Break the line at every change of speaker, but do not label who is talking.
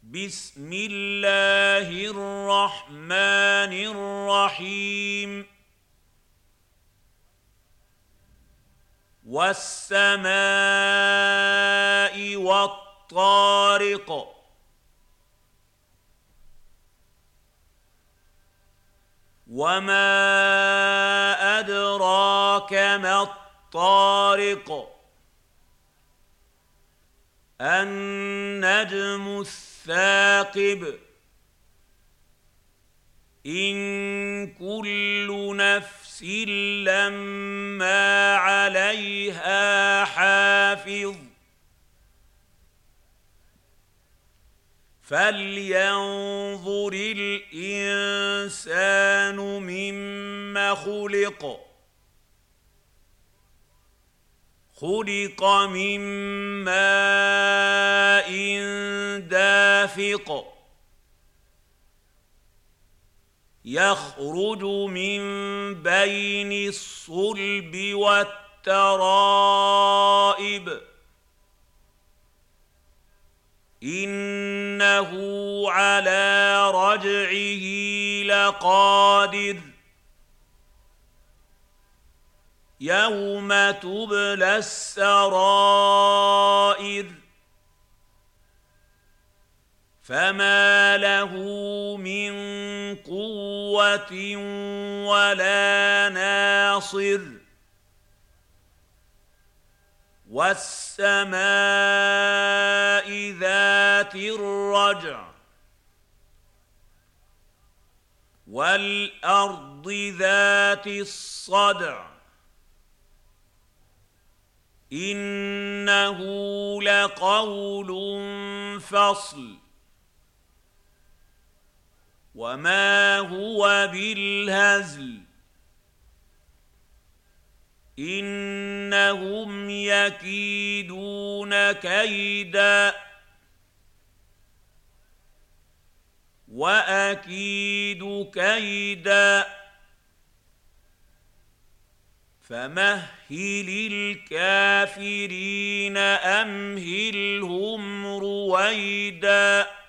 بسم الله الرحمن الرحيم والسماء والطارق وما أدراك ما الطارق النجم الثاقب إن كل نفس لما عليها حافظ فلينظر الإنسان مما خلق من ماء دافق يخرج من بين الصلب والترائب إنه على رجعه لقادر يوم تبلى السرائر فما له من قوة ولا ناصر والسماء ذات الرجع والأرض ذات الصدع إنه لقول فصل وما هو بالهزل إنهم يكيدون كيدا وأكيد كيدا فمهل الكافرين أمهلهم رويدا